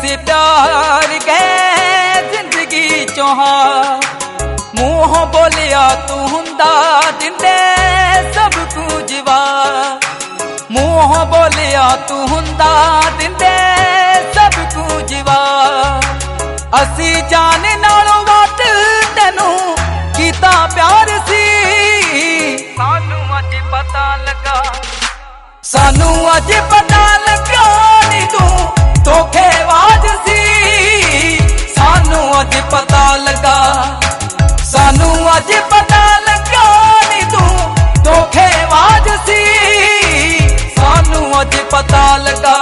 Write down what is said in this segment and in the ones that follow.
प्यार के जिंदगी चोहा मूह बोलिया तू हुंदा दिंदे सब कुछ वा मूह बोलिया तू हुंदा दिंदे सब कुछ वा असी जान नालों वट तेनू कीता प्यार सी सानू अज पता लगा सानू अज पता लगा नी तू धोखेबाज सी सानू अज पता लगा सानू अज पता लगा नी तू धोखेबाज सी सानू अज पता लगा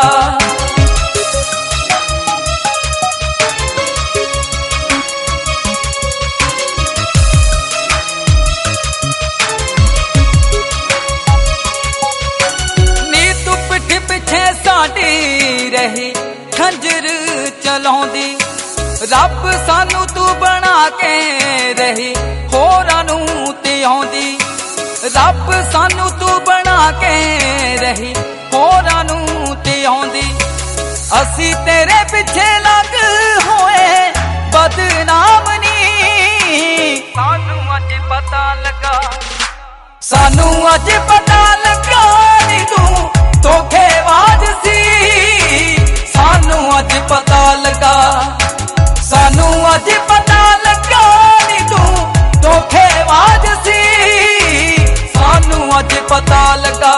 रही खंजर चलाउंदी रब सानू तू बना के रही होरां नू ते आउंदी रब सानू तू बना के रही होरां नू ते आउंदी असी तेरे पिछे लग होए बदनाम नी सानू अज पता लगा सानू अज पता लगा नी तू धोखेबाज सी सानू अज पता लगा सानू अज पता लगा नी तू धोखेबाज सी सानू अज पता लगा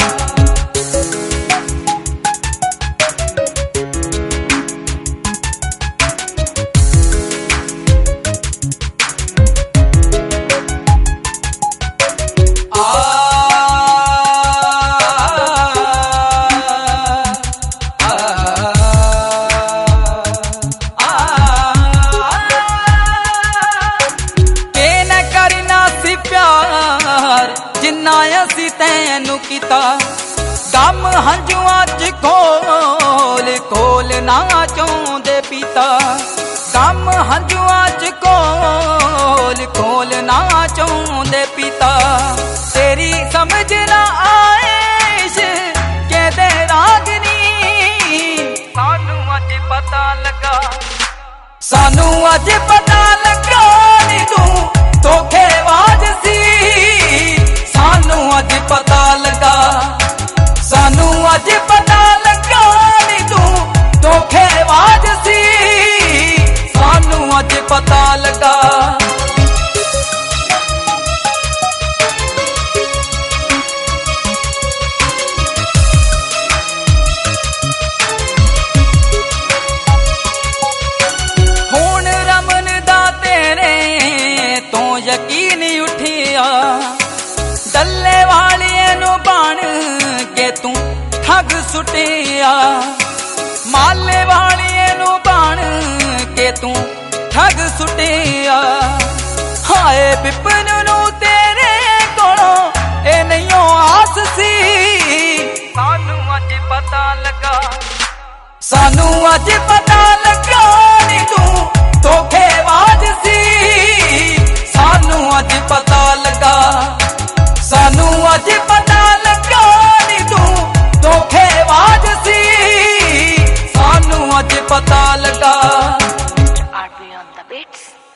जिन्ना असी तैनू कीता गम हंजुआं च खोल खोल ना चाहुंदे पीता गम हंजुआं च खोल खोल ना चाहुंदे पीता तेरी समझ ना आए कहदे रागनी सानू अज पता लगा सानू अज पता लगा नी तू धोखेबाज सी सानू अज पता लगा सानू अज पता लगा नी तू धोखेबाज सी सानू अज पता लगा हुण रमन दा तेरे तो यकीन उठिया डल्ले वालिए नू बन के तू ठग सुटिया माले वालिए नू बन के तू ठग सुटिया हाय बिपन नू तेरे कोलों ए नहीं आस सी सानू अज पता लगा सानू अज पता लगा नी तू धोखेबाज सी सानू अज पता लगा सानू अज पता लगा नी तू धोखेबाज सी सानू अज पता लगा Are we on the beats?